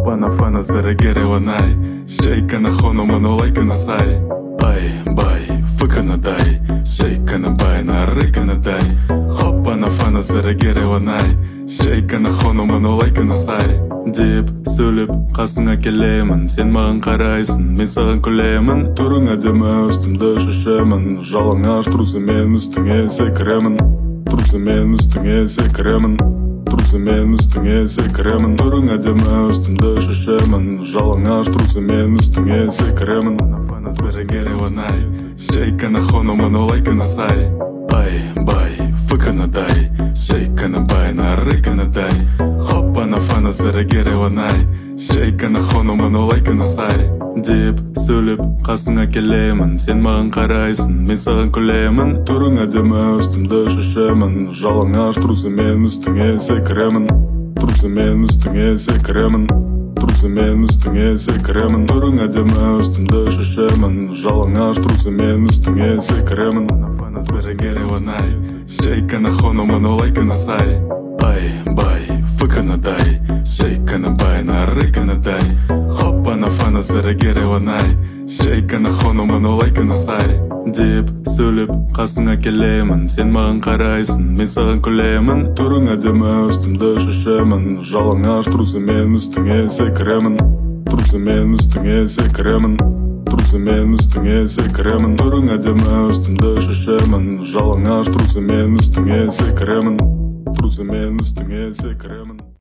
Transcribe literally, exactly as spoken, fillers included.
Хопана фана зарегереванай, шейкана хономано лайкана сай. Ай, бай, фыкана дай, шейкана байна рыкана дай. Хопана фана зарегереванай, шейкана хономано лайкана сай. Деп сөйлеп қасыңа келемін, сен маған қарайсың, мен саған күлемін. Түрің әдемі, үстімді шешемін, жалаңаш трусымен үстіңе секіремін. Трусымен үстіңе секіремін, трусымен үстіңе секіремін. Түрің әдемі, үстімді шешемін, жалаңаш трусымен үстіңе секіремін. Зарегереванай, шейкана хономано лайкана сай. Ай, бай, фыкана дай, шейкана байна рыкана дай. Хопана фана зарегереванай, шейкана хономано лайкана сай. Деп сөйлеп қасыңа келемін, сен маған қарайсың, мен саған күлемін. Түрің әдемі, үстімді шешемін, жалаңаш трусымен үстіңе секіремін. Трусымен үстіңе секіремін, трусымен үстіңе секіремін. Түрің әдемі, үстімді шешемін, жалаңаш трусымен үстіңе секіремін. Зарегереванай, шейкана хономано лайкана сай. Ай, бай, фыкана дай, шейкана байна рыкана дай. Хопана фана зарегереванай, шейкана хономано лайкана сай. Деп сөйлеп қасыңа келемін, сен маған қарайсың, мен саған күлемін. Түрің әдемі, үстімді шешемін, жалаңаш трусымен үстіңе секіремін. Трусымен үстіңе секіремін, трусымен үстіңе секіремін. Түрің әдемі, үстімді шешемін, жалаңаш трусымен үстіңе секіремін. Трусымен үстіңе секіремін.